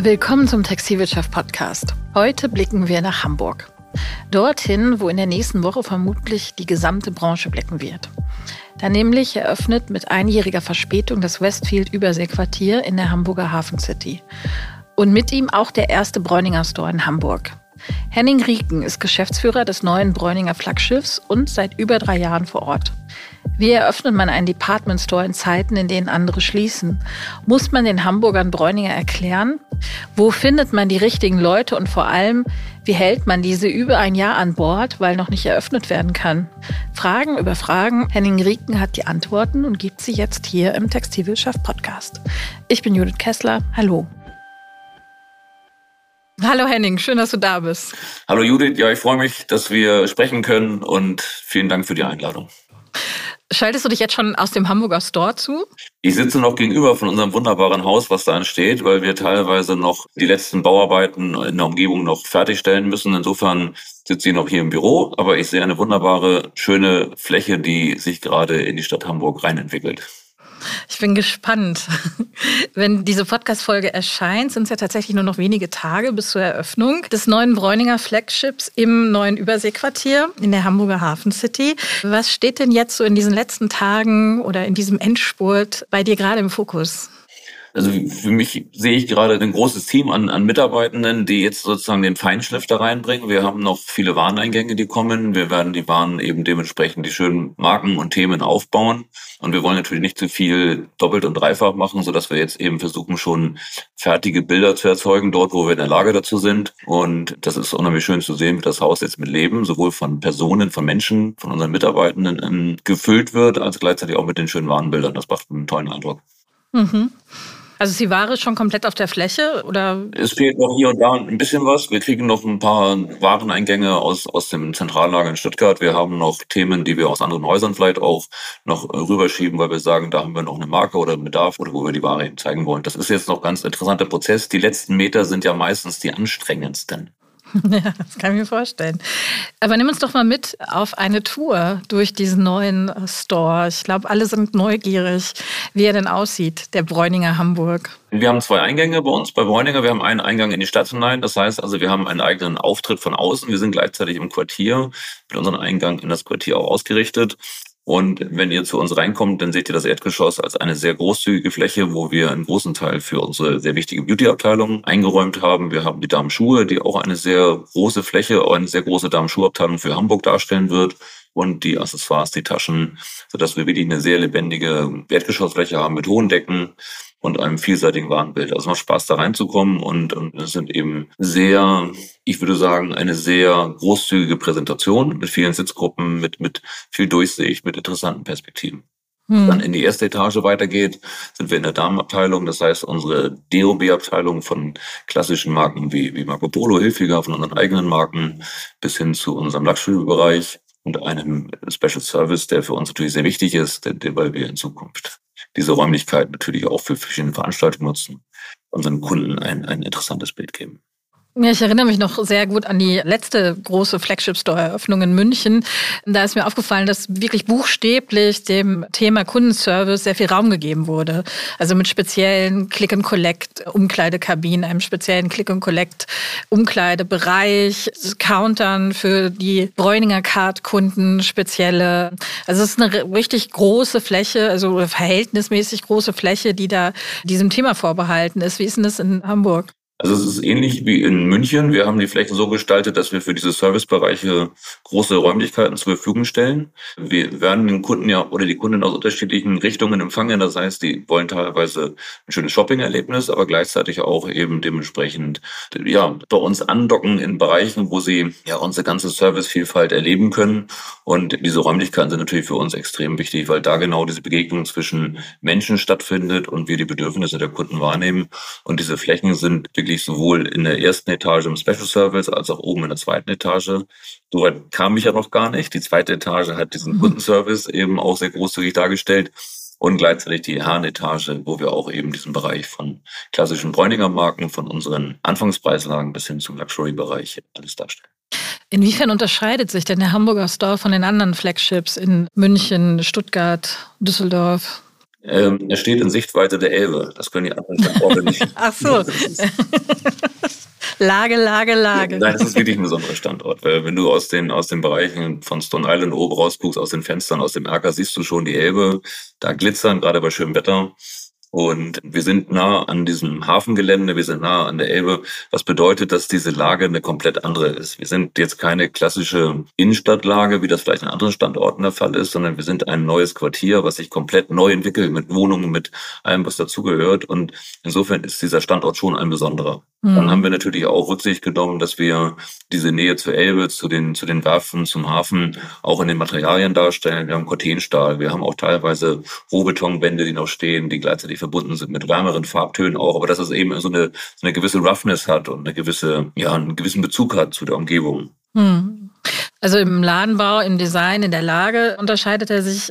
Willkommen zum Textilwirtschaft-Podcast. Heute blicken wir nach Hamburg. Dorthin, wo in der nächsten Woche vermutlich die gesamte Branche blicken wird. Da nämlich eröffnet mit einjähriger Verspätung das Westfield-Überseequartier in der Hamburger Hafen City. Und mit ihm auch der erste Breuninger Store in Hamburg. Henning Rieken ist Geschäftsführer des neuen Breuninger Flaggschiffs und seit über 3 Jahren vor Ort. Wie eröffnet man einen Department Store in Zeiten, in denen andere schließen? Muss man den Hamburgern Breuninger erklären? Wo findet man die richtigen Leute und vor allem, wie hält man diese über ein Jahr an Bord, weil noch nicht eröffnet werden kann? Fragen über Fragen. Henning Rieken hat die Antworten und gibt sie jetzt hier im Textilwirtschaft-Podcast. Ich bin Judith Kessler. Hallo. Hallo Henning, schön, dass du da bist. Hallo Judith, ja, ich freue mich, dass wir sprechen können und vielen Dank für die Einladung. Schaltest du dich jetzt schon aus dem Hamburger Store zu? Ich sitze noch gegenüber von unserem wunderbaren Haus, was da entsteht, weil wir teilweise noch die letzten Bauarbeiten in der Umgebung noch fertigstellen müssen. Insofern sitze ich noch hier im Büro, aber ich sehe eine wunderbare, schöne Fläche, die sich gerade in die Stadt Hamburg reinentwickelt. Ich bin gespannt. Wenn diese Podcast-Folge erscheint, sind es ja tatsächlich nur noch wenige Tage bis zur Eröffnung des neuen Breuninger Flaggschiffs im neuen Überseequartier in der Hamburger Hafen City. Was steht denn jetzt so in diesen letzten Tagen oder in diesem Endspurt bei dir gerade im Fokus? Also für mich sehe ich gerade ein großes Team an Mitarbeitenden, die jetzt sozusagen den Feinschliff da reinbringen. Wir haben noch viele Wareneingänge, die kommen. Wir werden die Waren eben dementsprechend die schönen Marken und Themen aufbauen. Und wir wollen natürlich nicht zu viel doppelt und dreifach machen, sodass wir jetzt eben versuchen, schon fertige Bilder zu erzeugen, dort, wo wir in der Lage dazu sind. Und das ist unheimlich schön zu sehen, wie das Haus jetzt mit Leben, sowohl von Personen, von Menschen, von unseren Mitarbeitenden gefüllt wird, als gleichzeitig auch mit den schönen Warenbildern. Das macht einen tollen Eindruck. Mhm. Also ist die Ware schon komplett auf der Fläche, oder? Es fehlt noch hier und da ein bisschen was. Wir kriegen noch ein paar Wareneingänge aus dem Zentrallager in Stuttgart. Wir haben noch Themen, die wir aus anderen Häusern vielleicht auch noch rüberschieben, weil wir sagen, da haben wir noch eine Marke oder einen Bedarf oder wo wir die Ware eben zeigen wollen. Das ist jetzt noch ein ganz interessanter Prozess. Die letzten Meter sind ja meistens die anstrengendsten. Ja, das kann ich mir vorstellen. Aber nimm uns doch mal mit auf eine Tour durch diesen neuen Store. Ich glaube, alle sind neugierig, wie er denn aussieht, der Breuninger Hamburg. Wir haben 2 Eingänge bei uns bei Breuninger. Wir haben einen Eingang in die Stadt hinein. Das heißt also, wir haben einen eigenen Auftritt von außen. Wir sind gleichzeitig im Quartier mit unserem Eingang in das Quartier auch ausgerichtet. Und wenn ihr zu uns reinkommt, dann seht ihr das Erdgeschoss als eine sehr großzügige Fläche, wo wir einen großen Teil für unsere sehr wichtige Beauty-Abteilung eingeräumt haben. Wir haben die Damenschuhe, die auch eine sehr große Fläche, eine sehr große Damenschuhabteilung für Hamburg darstellen wird. Und die Accessoires, die Taschen, sodass wir wirklich eine sehr lebendige Erdgeschossfläche haben mit hohen Decken und einem vielseitigen Warenbild. Also es macht Spaß, da reinzukommen und es sind eben sehr, ich würde sagen, eine sehr großzügige Präsentation mit vielen Sitzgruppen, mit viel Durchsicht, mit interessanten Perspektiven. Dann in die erste Etage weitergeht, sind wir in der Damenabteilung, das heißt unsere DOB-Abteilung von klassischen Marken wie Marco Polo, Hilfiger, von unseren eigenen Marken bis hin zu unserem Luxury-Bereich und einem Special Service, der für uns natürlich sehr wichtig ist, weil wir in Zukunft diese Räumlichkeit natürlich auch für verschiedene Veranstaltungen nutzen, unseren Kunden ein interessantes Bild geben. Ja, ich erinnere mich noch sehr gut an die letzte große Flagship-Store-Eröffnung in München. Da ist mir aufgefallen, dass wirklich buchstäblich dem Thema Kundenservice sehr viel Raum gegeben wurde. Also mit speziellen Click-and-Collect-Umkleidekabinen, einem speziellen Click-and-Collect-Umkleidebereich, Countern für die Breuninger Card-Kunden spezielle. Also es ist eine richtig große Fläche, also verhältnismäßig große Fläche, die da diesem Thema vorbehalten ist. Wie ist denn das in Hamburg? Also es ist ähnlich wie in München. Wir haben die Fläche so gestaltet, dass wir für diese Servicebereiche große Räumlichkeiten zur Verfügung stellen. Wir werden den Kunden oder die Kunden aus unterschiedlichen Richtungen empfangen. Das heißt, die wollen teilweise ein schönes Shopping-Erlebnis, aber gleichzeitig auch eben dementsprechend bei uns andocken in Bereichen, wo sie unsere ganze Servicevielfalt erleben können. Und diese Räumlichkeiten sind natürlich für uns extrem wichtig, weil da genau diese Begegnung zwischen Menschen stattfindet und wir die Bedürfnisse der Kunden wahrnehmen. Und diese Flächen sind wirklich sowohl in der ersten Etage im Special Service als auch oben in der zweiten Etage. Soweit kam ich ja noch gar nicht. Die zweite Etage hat diesen Kundenservice eben auch sehr großzügig dargestellt und gleichzeitig die Herrenetage, wo wir auch eben diesen Bereich von klassischen Breuninger Marken, von unseren Anfangspreislagen bis hin zum Luxury-Bereich alles darstellen. Inwiefern unterscheidet sich denn der Hamburger Store von den anderen Flagships in München, Stuttgart, Düsseldorf? Er steht in Sichtweite der Elbe. Das können die anderen Standorte nicht. Ach so. Lage. Nein, das ist wirklich ein besonderer Standort, weil wenn du aus den Bereichen von Stone Island oben rausguckst, aus den Fenstern, aus dem Erker, siehst du schon die Elbe da glitzern, gerade bei schönem Wetter. Und wir sind nah an diesem Hafengelände, wir sind nah an der Elbe, was bedeutet, dass diese Lage eine komplett andere ist. Wir sind jetzt keine klassische Innenstadtlage, wie das vielleicht an anderen Standorten der Fall ist, sondern wir sind ein neues Quartier, was sich komplett neu entwickelt, mit Wohnungen, mit allem, was dazugehört. Und insofern ist dieser Standort schon ein besonderer. Dann haben wir natürlich auch Rücksicht genommen, dass wir diese Nähe zur Elbe, zu den Werften, zum Hafen auch in den Materialien darstellen. Wir haben Cortenstahl, wir haben auch teilweise Rohbetonwände, die noch stehen, die gleichzeitig verbunden sind mit wärmeren Farbtönen auch, aber dass es eben so eine gewisse Roughness hat und einen gewissen Bezug hat zu der Umgebung. Also im Ladenbau, im Design, in der Lage unterscheidet er sich.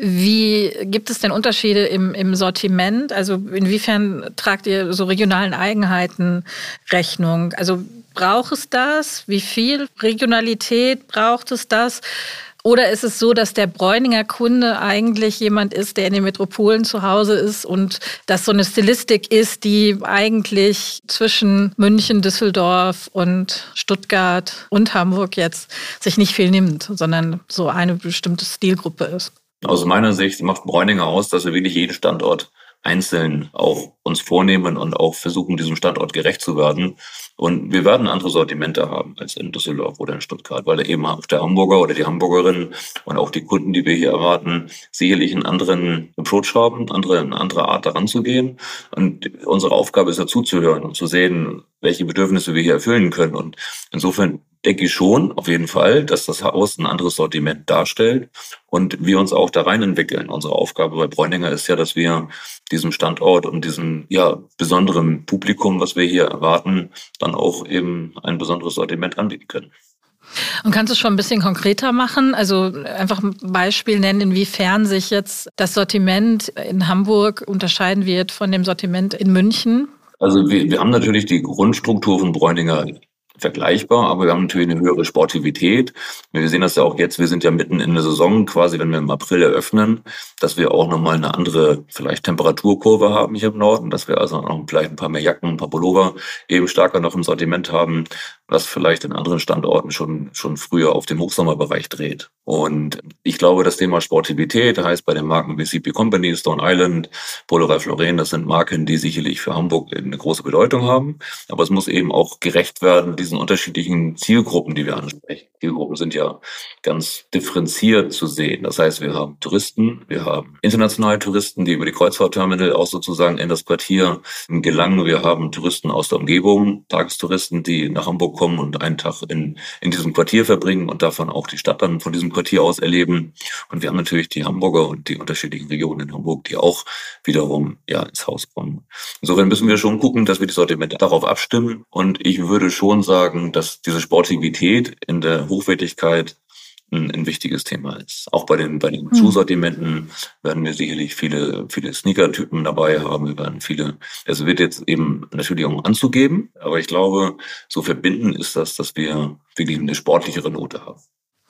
Wie gibt es denn Unterschiede im Sortiment? Also inwiefern tragt ihr so regionalen Eigenheiten Rechnung? Also braucht es das? Wie viel Regionalität braucht es das? Oder ist es so, dass der Bräuninger Kunde eigentlich jemand ist, der in den Metropolen zu Hause ist und das so eine Stilistik ist, die eigentlich zwischen München, Düsseldorf und Stuttgart und Hamburg jetzt sich nicht viel nimmt, sondern so eine bestimmte Stilgruppe ist? Aus meiner Sicht macht Bräuninger aus, dass wir wirklich jeden Standort einzeln auch uns vornehmen und auch versuchen, diesem Standort gerecht zu werden. Und wir werden andere Sortimente haben als in Düsseldorf oder in Stuttgart, weil da eben auch der Hamburger oder die Hamburgerin und auch die Kunden, die wir hier erwarten, sicherlich einen anderen Approach haben, eine andere Art daran zu gehen. Und unsere Aufgabe ist ja zuzuhören und zu sehen, welche Bedürfnisse wir hier erfüllen können. Und insofern denke ich schon, auf jeden Fall, dass das Haus ein anderes Sortiment darstellt und wir uns auch da rein entwickeln. Unsere Aufgabe bei Bräuninger ist ja, dass wir diesem Standort und diesem besonderen Publikum, was wir hier erwarten, dann auch eben ein besonderes Sortiment anbieten können. Und kannst du es schon ein bisschen konkreter machen? Also einfach ein Beispiel nennen, inwiefern sich jetzt das Sortiment in Hamburg unterscheiden wird von dem Sortiment in München? Also wir haben natürlich die Grundstruktur von Bräuninger vergleichbar, aber wir haben natürlich eine höhere Sportivität. Wir sehen das ja auch jetzt, wir sind ja mitten in der Saison, quasi wenn wir im April eröffnen, dass wir auch nochmal eine andere vielleicht Temperaturkurve haben hier im Norden, dass wir also noch vielleicht ein paar mehr Jacken, ein paar Pullover eben stärker noch im Sortiment haben, was vielleicht in anderen Standorten schon früher auf den Hochsommerbereich dreht. Und ich glaube, das Thema Sportivität heißt bei den Marken wie CP Company, Stone Island, Polo Ralph Lauren, das sind Marken, die sicherlich für Hamburg eine große Bedeutung haben. Aber es muss eben auch gerecht werden diesen unterschiedlichen Zielgruppen, die wir ansprechen. Zielgruppen sind ja ganz differenziert zu sehen. Das heißt, wir haben Touristen, wir haben internationale Touristen, die über die Kreuzfahrtterminal auch sozusagen in das Quartier gelangen. Wir haben Touristen aus der Umgebung, Tagestouristen, die nach Hamburg kommen und einen Tag in diesem Quartier verbringen und davon auch die Stadt dann von diesem Quartier aus erleben. Und wir haben natürlich die Hamburger und die unterschiedlichen Regionen in Hamburg, die auch wiederum ins Haus kommen. Insofern müssen wir schon gucken, dass wir die Sortimente darauf abstimmen. Und ich würde schon sagen, dass diese Sportivität in der Hochwertigkeit ein wichtiges Thema ist. Auch bei den Schuhsortimenten werden wir sicherlich viele Sneaker-Typen dabei haben. Wir werden es wird jetzt eben natürlich auch einen Anzug geben, aber ich glaube, so verbindend ist das, dass wir wirklich eine sportlichere Note haben.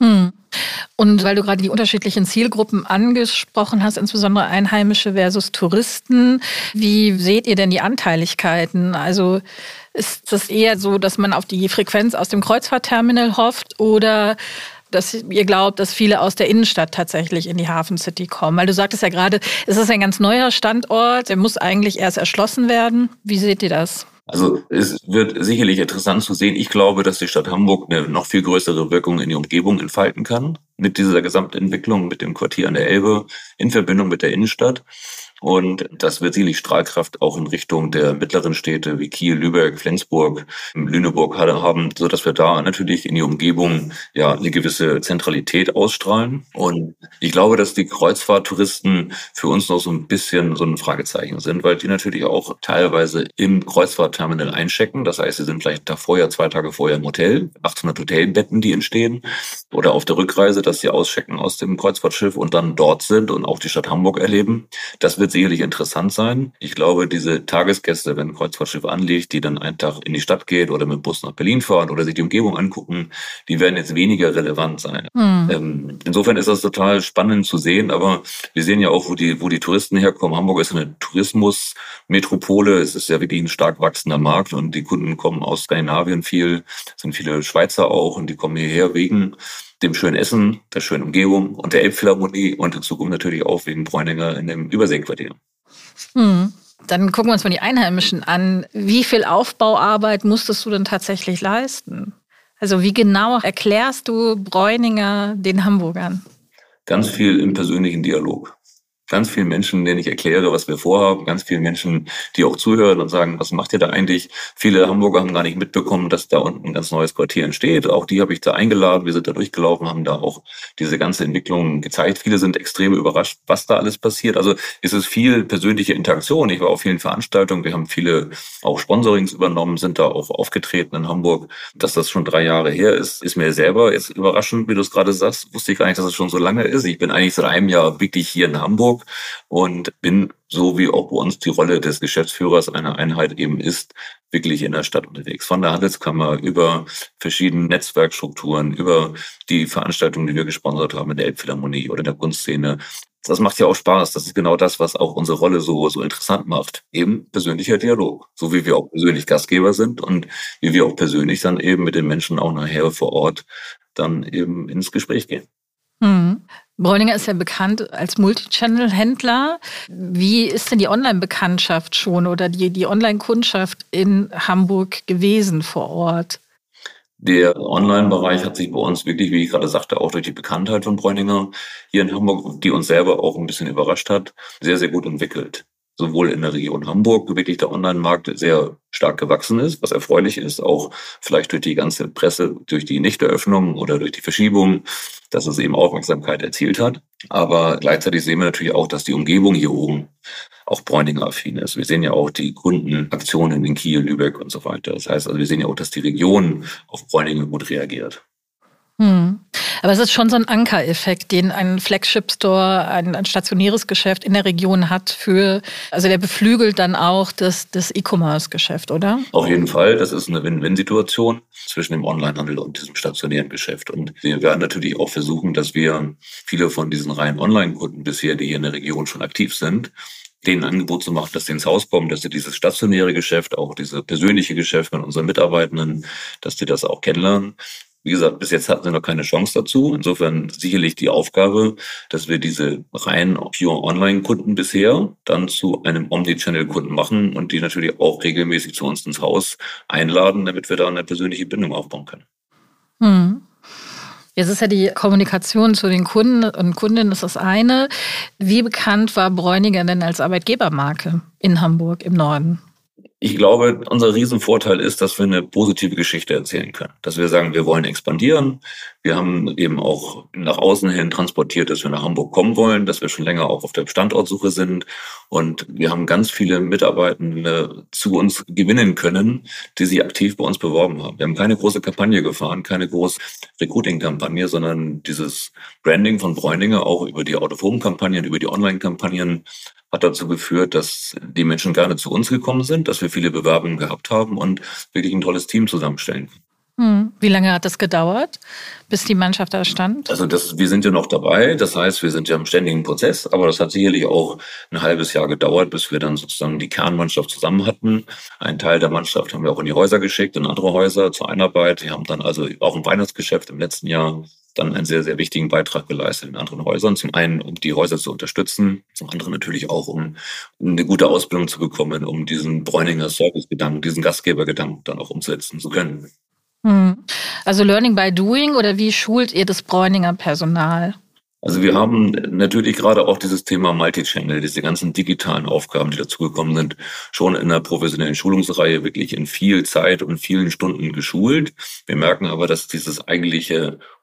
Und weil du gerade die unterschiedlichen Zielgruppen angesprochen hast, insbesondere Einheimische versus Touristen, wie seht ihr denn die Anteiligkeiten? Also ist das eher so, dass man auf die Frequenz aus dem Kreuzfahrtterminal hofft oder dass ihr glaubt, dass viele aus der Innenstadt tatsächlich in die Hafen City kommen? Weil du sagtest ja gerade, es ist ein ganz neuer Standort, der muss eigentlich erst erschlossen werden. Wie seht ihr das? Also es wird sicherlich interessant zu sehen. Ich glaube, dass die Stadt Hamburg eine noch viel größere Wirkung in die Umgebung entfalten kann mit dieser Gesamtentwicklung, mit dem Quartier an der Elbe in Verbindung mit der Innenstadt. Und das wird sicherlich Strahlkraft auch in Richtung der mittleren Städte wie Kiel, Lübeck, Flensburg, Lüneburg haben, so dass wir da natürlich in die Umgebung eine gewisse Zentralität ausstrahlen. Und ich glaube, dass die Kreuzfahrttouristen für uns noch so ein bisschen so ein Fragezeichen sind, weil die natürlich auch teilweise im Kreuzfahrtterminal einchecken. Das heißt, sie sind vielleicht 2 Tage vorher im Hotel, 800 Hotelbetten, die entstehen. Oder auf der Rückreise, dass sie auschecken aus dem Kreuzfahrtschiff und dann dort sind und auch die Stadt Hamburg erleben. Das wird wird sicherlich interessant sein. Ich glaube, diese Tagesgäste, wenn ein Kreuzfahrtschiff anlegt, die dann einen Tag in die Stadt geht oder mit dem Bus nach Berlin fahren oder sich die Umgebung angucken, die werden jetzt weniger relevant sein. Insofern ist das total spannend zu sehen, aber wir sehen ja auch, wo die Touristen herkommen. Hamburg ist eine Tourismusmetropole. Es ist ja wirklich ein stark wachsender Markt und die Kunden kommen aus Skandinavien sind viele Schweizer auch und die kommen hierher wegen dem schönen Essen, der schönen Umgebung und der Elbphilharmonie und in Zukunft natürlich auch wegen Bräuninger in dem Überseequartier. Dann gucken wir uns mal die Einheimischen an. Wie viel Aufbauarbeit musstest du denn tatsächlich leisten? Also wie genau erklärst du Bräuninger den Hamburgern? Ganz viel im persönlichen Dialog. Ganz vielen Menschen, denen ich erkläre, was wir vorhaben. Ganz vielen Menschen, die auch zuhören und sagen, was macht ihr da eigentlich? Viele Hamburger haben gar nicht mitbekommen, dass da unten ein ganz neues Quartier entsteht. Auch die habe ich da eingeladen. Wir sind da durchgelaufen, haben da auch diese ganze Entwicklung gezeigt. Viele sind extrem überrascht, was da alles passiert. Also es ist viel persönliche Interaktion. Ich war auf vielen Veranstaltungen. Wir haben viele auch Sponsorings übernommen, sind da auch aufgetreten in Hamburg. Dass das schon 3 Jahre her ist mir selber jetzt überraschend, wie du es gerade sagst. Wusste ich gar nicht, dass es schon so lange ist. Ich bin eigentlich seit einem Jahr wirklich hier in Hamburg und bin, so wie auch bei uns die Rolle des Geschäftsführers einer Einheit eben ist, wirklich in der Stadt unterwegs. Von der Handelskammer über verschiedene Netzwerkstrukturen, über die Veranstaltungen, die wir gesponsert haben in der Elbphilharmonie oder in der Kunstszene. Das macht ja auch Spaß. Das ist genau das, was auch unsere Rolle so interessant macht. Eben persönlicher Dialog. So wie wir auch persönlich Gastgeber sind und wie wir auch persönlich dann eben mit den Menschen auch nachher vor Ort dann eben ins Gespräch gehen. Bräuninger ist ja bekannt als Multichannel-Händler. Wie ist denn die Online-Bekanntschaft schon oder die Online-Kundschaft in Hamburg gewesen vor Ort? Der Online-Bereich hat sich bei uns wirklich, wie ich gerade sagte, auch durch die Bekanntheit von Bräuninger hier in Hamburg, die uns selber auch ein bisschen überrascht hat, sehr, sehr gut entwickelt. Sowohl in der Region Hamburg wirklich der Online-Markt sehr stark gewachsen ist, was erfreulich ist, auch vielleicht durch die ganze Presse, durch die Nichteröffnung oder durch die Verschiebung, dass es eben Aufmerksamkeit erzielt hat. Aber gleichzeitig sehen wir natürlich auch, dass die Umgebung hier oben auch Bräuninger-affin ist. Wir sehen ja auch die Kundenaktionen in Kiel, Lübeck und so weiter. Das heißt, also wir sehen ja auch, dass die Region auf Bräuninger gut reagiert. Aber es ist schon so ein Ankereffekt, den ein Flagship-Store, ein stationäres Geschäft in der Region hat also der beflügelt dann auch das E-Commerce-Geschäft, oder? Auf jeden Fall. Das ist eine Win-Win-Situation zwischen dem Onlinehandel und diesem stationären Geschäft. Und wir werden natürlich auch versuchen, dass wir viele von diesen reinen Online-Kunden bisher, die hier in der Region schon aktiv sind, denen ein Angebot zu machen, dass sie ins Haus kommen, dass sie dieses stationäre Geschäft, auch dieses persönliche Geschäft mit unseren Mitarbeitenden, dass die das auch kennenlernen. Wie gesagt, bis jetzt hatten sie noch keine Chance dazu. Insofern sicherlich die Aufgabe, dass wir diese rein pure Online-Kunden bisher dann zu einem Omnichannel-Kunden machen und die natürlich auch regelmäßig zu uns ins Haus einladen, damit wir da eine persönliche Bindung aufbauen können. Jetzt ist ja die Kommunikation zu den Kunden und Kundinnen ist das eine. Wie bekannt war Bräuninger denn als Arbeitgebermarke in Hamburg im Norden? Ich glaube, unser Riesenvorteil ist, dass wir eine positive Geschichte erzählen können. Dass wir sagen, wir wollen expandieren. Wir haben eben auch nach außen hin transportiert, dass wir nach Hamburg kommen wollen, dass wir schon länger auch auf der Standortsuche sind. Und wir haben ganz viele Mitarbeitende zu uns gewinnen können, die sich aktiv bei uns beworben haben. Wir haben keine große Kampagne gefahren, keine große Recruiting-Kampagne, sondern dieses Branding von Bräuninger auch über die Out-of-Home-Kampagnen, über die Online-Kampagnen hat dazu geführt, dass die Menschen gerne zu uns gekommen sind, dass wir viele Bewerbungen gehabt haben und wirklich ein tolles Team zusammenstellen. Wie lange hat das gedauert, bis die Mannschaft da stand? Also wir sind ja noch dabei. Das heißt, wir sind ja im ständigen Prozess. Aber das hat sicherlich auch ein halbes Jahr gedauert, bis wir dann sozusagen die Kernmannschaft zusammen hatten. Einen Teil der Mannschaft haben wir auch in die Häuser geschickt, in andere Häuser zur Einarbeit. Wir haben dann also auch im Weihnachtsgeschäft im letzten Jahr dann einen sehr, sehr wichtigen Beitrag geleistet in anderen Häusern. Zum einen, um die Häuser zu unterstützen, zum anderen natürlich auch, um eine gute Ausbildung zu bekommen, um diesen Bräuninger Service-Gedanken, diesen Gastgebergedanken dann auch umsetzen zu können. Also Learning by Doing oder wie schult ihr das Bräuninger Personal? Also wir haben natürlich gerade auch dieses Thema Multichannel, diese ganzen digitalen Aufgaben, die dazugekommen sind, schon in der professionellen Schulungsreihe wirklich in viel Zeit und vielen Stunden geschult. Wir merken aber, dass dieses eigentliche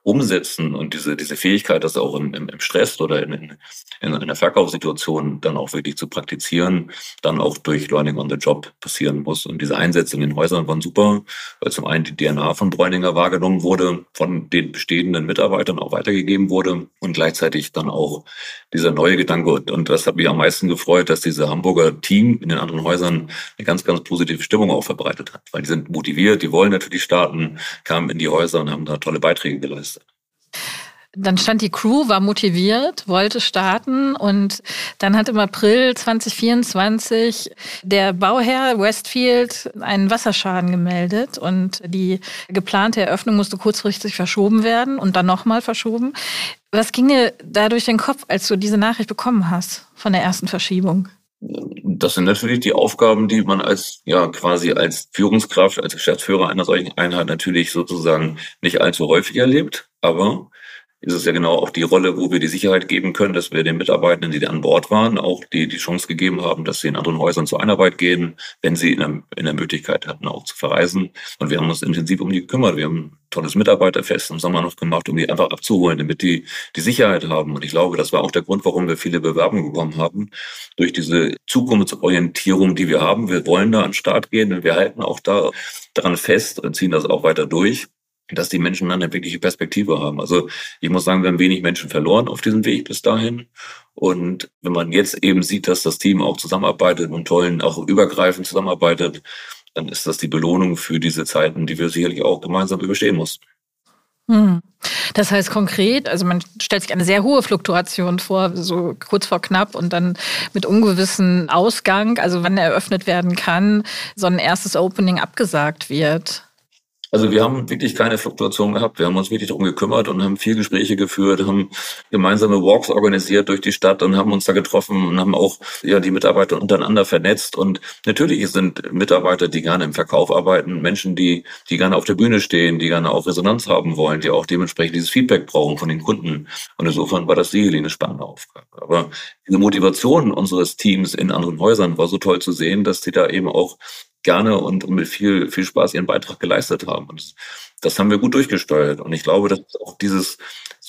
umsetzen und diese Fähigkeit, das auch im Stress oder in einer Verkaufssituation dann auch wirklich zu praktizieren, dann auch durch Learning on the Job passieren muss. Und diese Einsätze in den Häusern waren super, weil zum einen die DNA von Bräuninger wahrgenommen wurde, von den bestehenden Mitarbeitern auch weitergegeben wurde und gleichzeitig dann auch dieser neue Gedanke. Und das hat mich am meisten gefreut, dass diese Hamburger Team in den anderen Häusern eine ganz, ganz positive Stimmung auch verbreitet hat, weil die sind motiviert, die wollen natürlich starten, kamen in die Häuser und haben da tolle Beiträge geleistet. Dann stand die Crew, war motiviert, wollte starten und dann hat im April 2024 der Bauherr Westfield einen Wasserschaden gemeldet und die geplante Eröffnung musste kurzfristig verschoben werden und dann nochmal verschoben. Was ging dir da durch den Kopf, als du diese Nachricht bekommen hast von der ersten Verschiebung? Das sind natürlich die Aufgaben, die man quasi als Führungskraft, als Geschäftsführer einer solchen Einheit natürlich sozusagen nicht allzu häufig erlebt, aber ist es ja genau auch die Rolle, wo wir die Sicherheit geben können, dass wir den Mitarbeitenden, die an Bord waren, auch die Chance gegeben haben, dass sie in anderen Häusern zur Einarbeit gehen, wenn sie in der Möglichkeit hatten, auch zu verreisen. Und wir haben uns intensiv um die gekümmert. Wir haben ein tolles Mitarbeiterfest im Sommer noch gemacht, um die einfach abzuholen, damit die Sicherheit haben. Und ich glaube, das war auch der Grund, warum wir viele Bewerbungen bekommen haben. Durch diese Zukunftsorientierung, die wir haben. Wir wollen da an den Start gehen und wir halten auch daran fest und ziehen das auch weiter durch, dass die Menschen dann eine wirkliche Perspektive haben. Also ich muss sagen, wir haben wenig Menschen verloren auf diesem Weg bis dahin. Und wenn man jetzt eben sieht, dass das Team auch zusammenarbeitet und tollen, auch übergreifend zusammenarbeitet, dann ist das die Belohnung für diese Zeiten, die wir sicherlich auch gemeinsam überstehen mussten. Das heißt konkret, also man stellt sich eine sehr hohe Fluktuation vor, so kurz vor knapp und dann mit ungewissen Ausgang, also wann eröffnet werden kann, so ein erstes Opening abgesagt wird. Also wir haben wirklich keine Fluktuation gehabt. Wir haben uns wirklich darum gekümmert und haben viel Gespräche geführt, haben gemeinsame Walks organisiert durch die Stadt und haben uns da getroffen und haben auch die Mitarbeiter untereinander vernetzt. Und natürlich sind Mitarbeiter, die gerne im Verkauf arbeiten, Menschen, die gerne auf der Bühne stehen, die gerne auch Resonanz haben wollen, die auch dementsprechend dieses Feedback brauchen von den Kunden. Und insofern war das sicherlich eine spannende Aufgabe. Aber diese Motivation unseres Teams in anderen Häusern war so toll zu sehen, dass die da eben auch gerne und mit viel Spaß ihren Beitrag geleistet haben. Und das haben wir gut durchgesteuert. Und ich glaube, dass auch dieses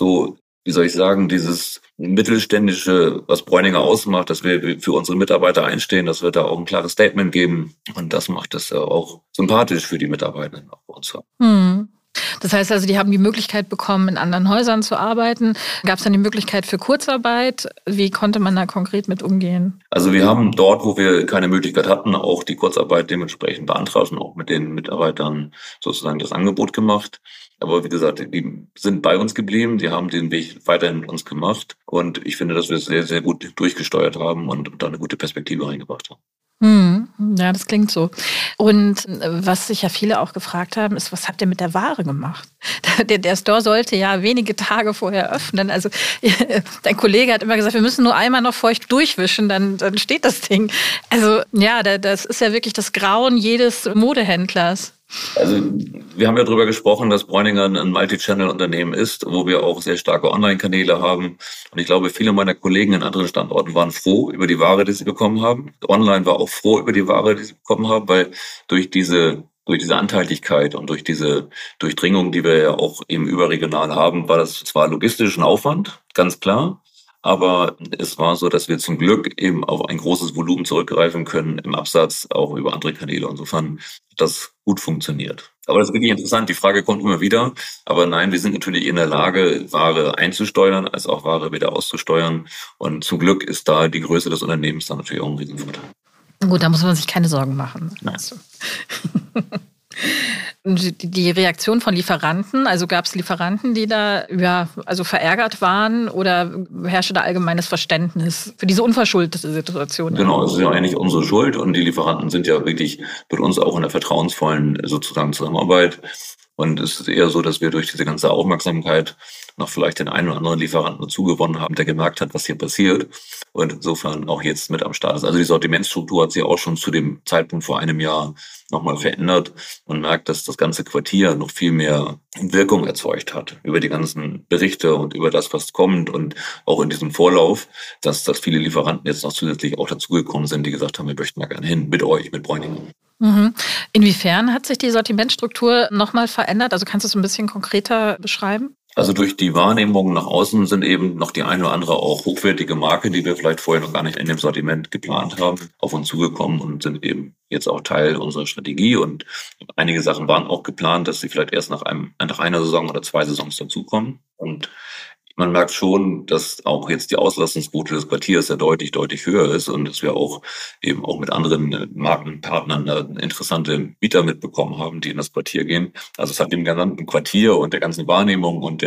dieses Mittelständische, was Bräuninger ausmacht, dass wir für unsere Mitarbeiter einstehen, dass wir da auch ein klares Statement geben. Und das macht es auch sympathisch für die Mitarbeitenden auch bei uns. Das heißt also, die haben die Möglichkeit bekommen, in anderen Häusern zu arbeiten. Gab es dann die Möglichkeit für Kurzarbeit? Wie konnte man da konkret mit umgehen? Also wir haben dort, wo wir keine Möglichkeit hatten, auch die Kurzarbeit dementsprechend beantragt und auch mit den Mitarbeitern sozusagen das Angebot gemacht. Aber wie gesagt, die sind bei uns geblieben, die haben den Weg weiterhin mit uns gemacht. Und ich finde, dass wir es sehr, sehr gut durchgesteuert haben und da eine gute Perspektive reingebracht haben. Ja, das klingt so. Und was sich ja viele auch gefragt haben, ist, was habt ihr mit der Ware gemacht? Der Store sollte ja wenige Tage vorher öffnen. Also dein Kollege hat immer gesagt, wir müssen nur einmal noch feucht durchwischen, dann steht das Ding. Also ja, das ist ja wirklich das Grauen jedes Modehändlers. Also wir haben ja darüber gesprochen, dass Bräuninger ein Multi-Channel-Unternehmen ist, wo wir auch sehr starke Online-Kanäle haben. Und ich glaube, viele meiner Kollegen in anderen Standorten waren froh über die Ware, die sie bekommen haben. Online war auch froh über die Ware, die sie bekommen haben, weil durch diese Anteiligkeit und durch diese Durchdringung, die wir ja auch eben überregional haben, war das zwar logistisch ein Aufwand, ganz klar. Aber es war so, dass wir zum Glück eben auf ein großes Volumen zurückgreifen können im Absatz, auch über andere Kanäle. Insofern hat das gut funktioniert. Aber das ist wirklich interessant. Die Frage kommt immer wieder. Aber nein, wir sind natürlich in der Lage, Ware einzusteuern, als auch Ware wieder auszusteuern. Und zum Glück ist da die Größe des Unternehmens dann natürlich auch ein Riesenvorteil. Gut, da muss man sich keine Sorgen machen. Nein. Die Reaktion von Lieferanten, also gab es Lieferanten, die da verärgert waren oder herrschte da allgemeines Verständnis für diese unverschuldete Situation? Genau, es ist ja eigentlich unsere Schuld und die Lieferanten sind ja wirklich mit uns auch in der vertrauensvollen sozusagen Zusammenarbeit. Und es ist eher so, dass wir durch diese ganze Aufmerksamkeit noch vielleicht den einen oder anderen Lieferanten dazugewonnen haben, der gemerkt hat, was hier passiert und insofern auch jetzt mit am Start ist. Also die Sortimentsstruktur hat sich auch schon zu dem Zeitpunkt vor einem Jahr nochmal verändert und merkt, dass das ganze Quartier noch viel mehr Wirkung erzeugt hat über die ganzen Berichte und über das, was kommt und auch in diesem Vorlauf, dass viele Lieferanten jetzt noch zusätzlich auch dazugekommen sind, die gesagt haben, wir möchten da gerne hin mit euch, mit Bräuninger. Inwiefern hat sich die Sortimentsstruktur nochmal verändert? Also kannst du es ein bisschen konkreter beschreiben? Also durch die Wahrnehmung nach außen sind eben noch die eine oder andere auch hochwertige Marke, die wir vielleicht vorher noch gar nicht in dem Sortiment geplant haben, auf uns zugekommen und sind eben jetzt auch Teil unserer Strategie. Und einige Sachen waren auch geplant, dass sie vielleicht erst nach einer Saison oder 2 Saisons dazukommen. Und man merkt schon, dass auch jetzt die Auslastungsquote des Quartiers ja deutlich, deutlich höher ist und dass wir auch eben auch mit anderen Markenpartnern interessante Mieter mitbekommen haben, die in das Quartier gehen. Also es hat dem gesamten Quartier und der ganzen Wahrnehmung und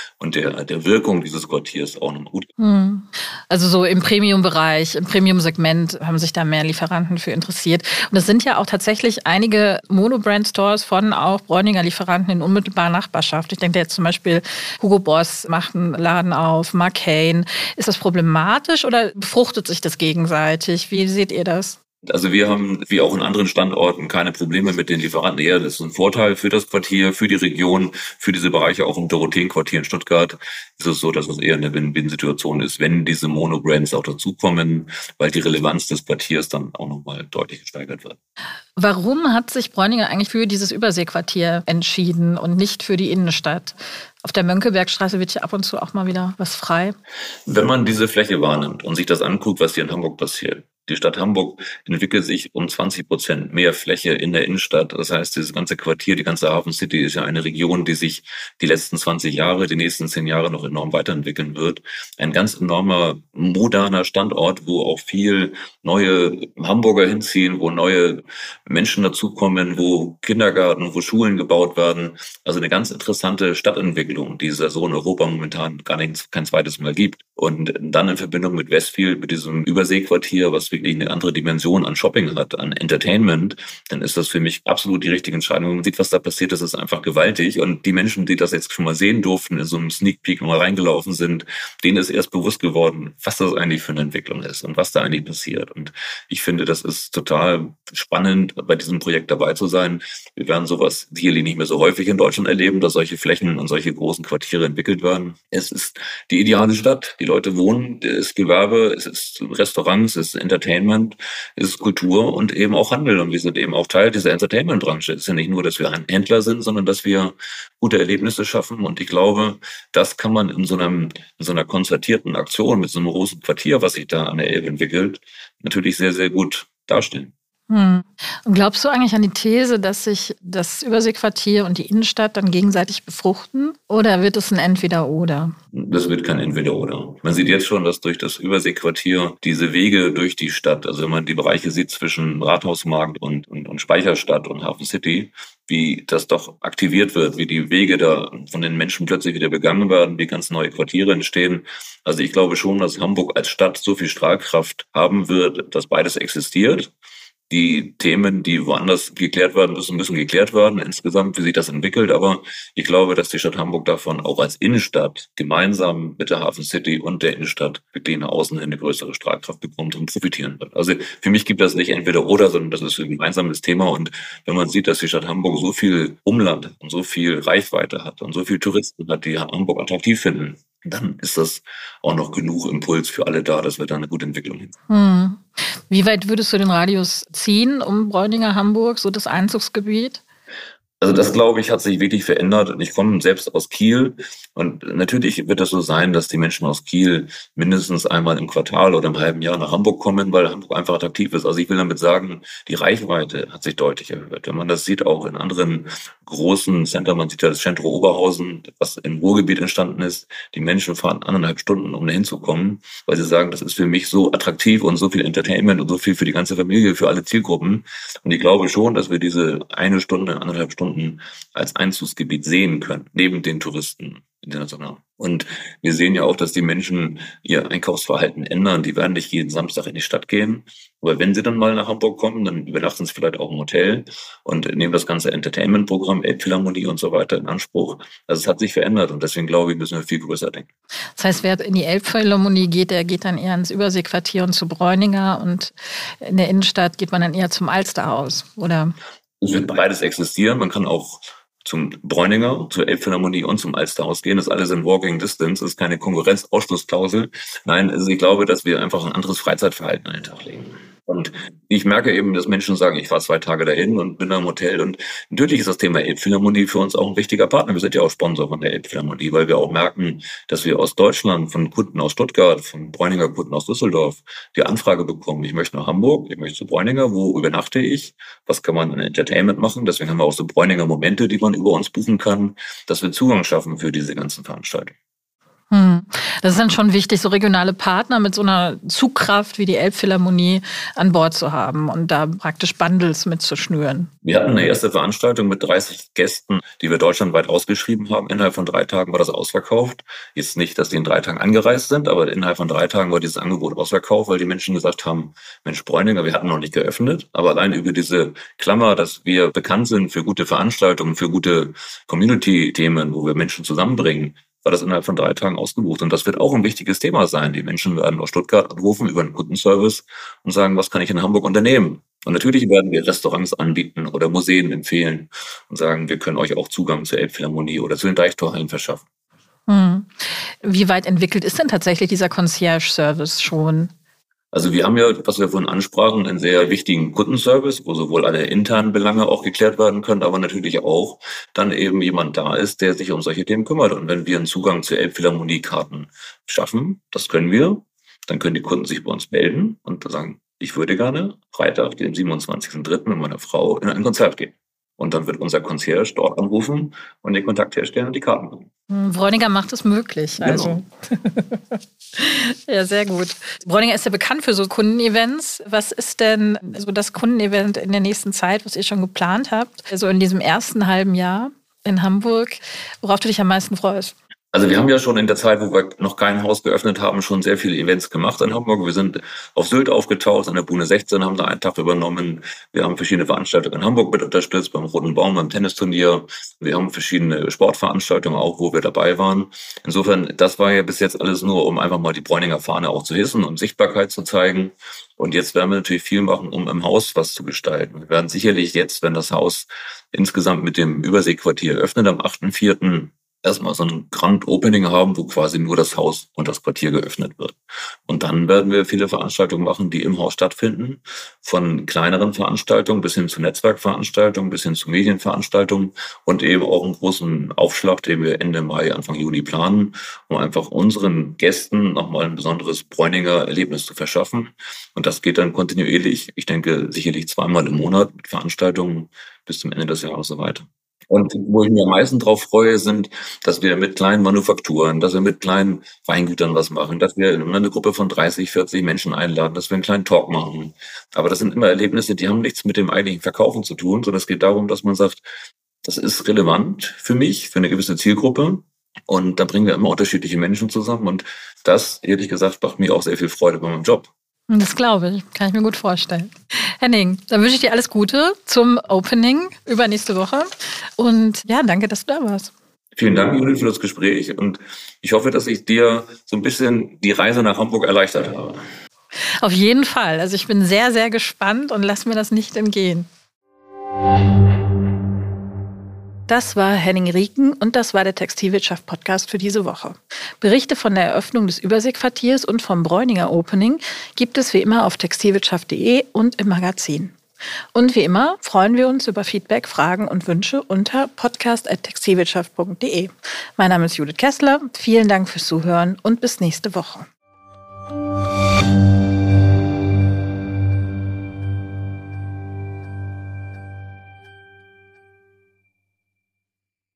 der Wirkung dieses Quartiers auch noch gut. Also so im Premium-Bereich, im Premium-Segment haben sich da mehr Lieferanten für interessiert. Und es sind ja auch tatsächlich einige Monobrand-Stores von auch Bräuninger Lieferanten in unmittelbarer Nachbarschaft. Ich denke jetzt zum Beispiel Hugo Boss macht einen Laden auf, Marc Cain. Ist das problematisch oder befruchtet sich das gegenseitig? Wie seht ihr das? Also wir haben, wie auch in anderen Standorten, keine Probleme mit den Lieferanten. Eher, das ist ein Vorteil für das Quartier, für die Region, für diese Bereiche. Auch im Dorotheenquartier in Stuttgart ist es so, dass es eher eine Win-Win-Situation ist, wenn diese Monobrands auch dazukommen, weil die Relevanz des Quartiers dann auch nochmal deutlich gesteigert wird. Warum hat sich Bräuninger eigentlich für dieses Überseequartier entschieden und nicht für die Innenstadt? Auf der Mönckebergstraße wird ja ab und zu auch mal wieder was frei. Wenn man diese Fläche wahrnimmt und sich das anguckt, was hier in Hamburg passiert, die Stadt Hamburg entwickelt sich um 20% mehr Fläche in der Innenstadt. Das heißt, dieses ganze Quartier, die ganze Hafen City ist ja eine Region, die sich die letzten 20 Jahre, die nächsten 10 Jahre noch enorm weiterentwickeln wird. Ein ganz enormer, moderner Standort, wo auch viel neue Hamburger hinziehen, wo neue Menschen dazukommen, wo Kindergarten, wo Schulen gebaut werden. Also eine ganz interessante Stadtentwicklung, die es so in Europa momentan kein zweites Mal gibt. Und dann in Verbindung mit Westfield, mit diesem Überseequartier, was wirklich eine andere Dimension an Shopping hat, an Entertainment, dann ist das für mich absolut die richtige Entscheidung. Wenn man sieht, was da passiert, das ist einfach gewaltig. Und die Menschen, die das jetzt schon mal sehen durften, in so einem Sneak Peek mal reingelaufen sind, denen ist erst bewusst geworden, was das eigentlich für eine Entwicklung ist und was da eigentlich passiert. Und ich finde, das ist total spannend, bei diesem Projekt dabei zu sein. Wir werden sowas sicherlich nicht mehr so häufig in Deutschland erleben, dass solche Flächen und solche großen Quartiere entwickelt werden. Es ist die ideale Stadt. Die Leute wohnen, es ist Gewerbe, es ist Restaurants, es ist Entertainment, es ist Kultur und eben auch Handel. Und wir sind eben auch Teil dieser Entertainment-Branche. Es ist ja nicht nur, dass wir ein Händler sind, sondern dass wir gute Erlebnisse schaffen. Und ich glaube, das kann man in so einer konzertierten Aktion mit so einem großen Quartier, was sich da an der Elbe entwickelt, natürlich sehr, sehr gut darstellen. Und glaubst du eigentlich an die These, dass sich das Überseequartier und die Innenstadt dann gegenseitig befruchten? Oder wird es ein Entweder-Oder? Das wird kein Entweder-Oder. Man sieht jetzt schon, dass durch das Überseequartier diese Wege durch die Stadt, also wenn man die Bereiche sieht zwischen Rathausmarkt und Speicherstadt und Hafen City, wie das doch aktiviert wird, wie die Wege da von den Menschen plötzlich wieder begangen werden, wie ganz neue Quartiere entstehen. Also ich glaube schon, dass Hamburg als Stadt so viel Strahlkraft haben wird, dass beides existiert. Die Themen, die woanders geklärt werden müssen geklärt werden insgesamt, wie sich das entwickelt. Aber ich glaube, dass die Stadt Hamburg davon auch als Innenstadt gemeinsam mit der Hafen City und der Innenstadt wirklich nach außen hin eine größere Strahlkraft bekommt und profitieren wird. Also für mich gibt das nicht entweder oder, sondern das ist ein gemeinsames Thema. Und wenn man sieht, dass die Stadt Hamburg so viel Umland und so viel Reichweite hat und so viel Touristen hat, die Hamburg attraktiv finden, dann ist das auch noch genug Impuls für alle da, dass wir da eine gute Entwicklung hin. Wie weit würdest du den Radius ziehen um Bräuninger Hamburg, so das Einzugsgebiet? Also das, glaube ich, hat sich wirklich verändert. Und ich komme selbst aus Kiel. Und natürlich wird das so sein, dass die Menschen aus Kiel mindestens einmal im Quartal oder im halben Jahr nach Hamburg kommen, weil Hamburg einfach attraktiv ist. Also ich will damit sagen, die Reichweite hat sich deutlich erhöht. Wenn man das sieht, auch in anderen großen Center, man sieht ja das Centro Oberhausen, was im Ruhrgebiet entstanden ist. Die Menschen fahren 1,5 Stunden, um da hinzukommen, weil sie sagen, das ist für mich so attraktiv und so viel Entertainment und so viel für die ganze Familie, für alle Zielgruppen. Und ich glaube schon, dass wir diese 1 Stunde, 1,5 Stunden als Einzugsgebiet sehen können, neben den Touristen international. Und wir sehen ja auch, dass die Menschen ihr Einkaufsverhalten ändern. Die werden nicht jeden Samstag in die Stadt gehen. Aber wenn sie dann mal nach Hamburg kommen, dann übernachten sie vielleicht auch im Hotel und nehmen das ganze Entertainment-Programm, Elbphilharmonie und so weiter in Anspruch. Also es hat sich verändert und deswegen glaube ich, müssen wir viel größer denken. Das heißt, wer in die Elbphilharmonie geht, der geht dann eher ins Überseequartier und zu Bräuninger und in der Innenstadt geht man dann eher zum Alsterhaus, oder? Es wird beides existieren. Man kann auch zum Bräuninger, zur Elbphilharmonie und zum Alsterhaus gehen. Das alles in Walking Distance. Das ist keine Konkurrenzausschlussklausel. Nein, also ich glaube, dass wir einfach ein anderes Freizeitverhalten an den Tag legen. Und ich merke eben, dass Menschen sagen, ich fahre 2 Tage dahin und bin da im Hotel. Und natürlich ist das Thema Elbphilharmonie für uns auch ein wichtiger Partner. Wir sind ja auch Sponsor von der Elbphilharmonie, weil wir auch merken, dass wir aus Deutschland, von Kunden aus Stuttgart, von Bräuninger Kunden aus Düsseldorf, die Anfrage bekommen, ich möchte nach Hamburg, ich möchte zu Bräuninger, wo übernachte ich, was kann man an Entertainment machen? Deswegen haben wir auch so Bräuninger Momente, die man über uns buchen kann, dass wir Zugang schaffen für diese ganzen Veranstaltungen. Das ist dann schon wichtig, so regionale Partner mit so einer Zugkraft wie die Elbphilharmonie an Bord zu haben und da praktisch Bundles mitzuschnüren. Wir hatten eine erste Veranstaltung mit 30 Gästen, die wir deutschlandweit ausgeschrieben haben. Innerhalb von 3 Tagen war das ausverkauft. Jetzt nicht, dass die in 3 Tagen angereist sind, aber innerhalb von 3 Tagen war dieses Angebot ausverkauft, weil die Menschen gesagt haben, Mensch, Bräuninger, wir hatten noch nicht geöffnet, aber allein über diese Klammer, dass wir bekannt sind für gute Veranstaltungen, für gute Community-Themen, wo wir Menschen zusammenbringen, war das innerhalb von 3 Tagen ausgebucht. Und das wird auch ein wichtiges Thema sein. Die Menschen werden aus Stuttgart anrufen über einen Kundenservice und sagen, was kann ich in Hamburg unternehmen? Und natürlich werden wir Restaurants anbieten oder Museen empfehlen und sagen, wir können euch auch Zugang zur Elbphilharmonie oder zu den Deichtorhallen verschaffen. Wie weit entwickelt ist denn tatsächlich dieser Concierge-Service schon? Also wir haben ja, was wir vorhin ansprachen, einen sehr wichtigen Kundenservice, wo sowohl alle internen Belange auch geklärt werden können, aber natürlich auch dann eben jemand da ist, der sich um solche Themen kümmert. Und wenn wir einen Zugang zu Elbphilharmonie-Karten schaffen, das können wir, dann können die Kunden sich bei uns melden und sagen, ich würde gerne Freitag, den 27.03. mit meiner Frau in ein Konzert gehen. Und dann wird unser Concierge dort anrufen und den Kontakt herstellen und die Karten bringen. Bräuninger macht es möglich. Also. Genau. Ja, sehr gut. Bräuninger ist ja bekannt für so Kundenevents. Was ist denn so das Kundenevent in der nächsten Zeit, was ihr schon geplant habt? Also in diesem ersten halben Jahr in Hamburg, worauf du dich am meisten freust? Also wir haben ja schon in der Zeit, wo wir noch kein Haus geöffnet haben, schon sehr viele Events gemacht in Hamburg. Wir sind auf Sylt aufgetaucht, an der Bühne 16 haben da einen Tag übernommen. Wir haben verschiedene Veranstaltungen in Hamburg mit unterstützt, beim Roten Baum, beim Tennisturnier. Wir haben verschiedene Sportveranstaltungen auch, wo wir dabei waren. Insofern, das war ja bis jetzt alles nur, um einfach mal die Bräuninger Fahne auch zu hissen und Sichtbarkeit zu zeigen. Und jetzt werden wir natürlich viel machen, um im Haus was zu gestalten. Wir werden sicherlich jetzt, wenn das Haus insgesamt mit dem Überseequartier öffnet, am 8.4., erstmal so ein Grand Opening haben, wo quasi nur das Haus und das Quartier geöffnet wird. Und dann werden wir viele Veranstaltungen machen, die im Haus stattfinden. Von kleineren Veranstaltungen bis hin zu Netzwerkveranstaltungen, bis hin zu Medienveranstaltungen und eben auch einen großen Aufschlag, den wir Ende Mai, Anfang Juni planen, um einfach unseren Gästen nochmal ein besonderes Bräuninger Erlebnis zu verschaffen. Und das geht dann kontinuierlich, ich denke sicherlich 2-mal im Monat mit Veranstaltungen bis zum Ende des Jahres so weiter. Und wo ich mich am meisten drauf freue, sind, dass wir mit kleinen Manufakturen, dass wir mit kleinen Weingütern was machen, dass wir eine Gruppe von 30, 40 Menschen einladen, dass wir einen kleinen Talk machen. Aber das sind immer Erlebnisse, die haben nichts mit dem eigentlichen Verkaufen zu tun, sondern es geht darum, dass man sagt, das ist relevant für mich, für eine gewisse Zielgruppe. Und da bringen wir immer unterschiedliche Menschen zusammen. Und das, ehrlich gesagt, macht mir auch sehr viel Freude bei meinem Job. Das glaube ich, kann ich mir gut vorstellen. Henning, dann wünsche ich dir alles Gute zum Opening übernächste Woche. Und ja, danke, dass du da warst. Vielen Dank, Judith, für das Gespräch. Und ich hoffe, dass ich dir so ein bisschen die Reise nach Hamburg erleichtert habe. Auf jeden Fall. Also ich bin sehr, sehr gespannt und lass mir das nicht entgehen. Das war Henning Rieken und das war der Textilwirtschaft-Podcast für diese Woche. Berichte von der Eröffnung des Überseequartiers und vom Bräuninger Opening gibt es wie immer auf textilwirtschaft.de und im Magazin. Und wie immer freuen wir uns über Feedback, Fragen und Wünsche unter podcast@textilwirtschaft.de. Mein Name ist Judith Kessler. Vielen Dank fürs Zuhören und bis nächste Woche.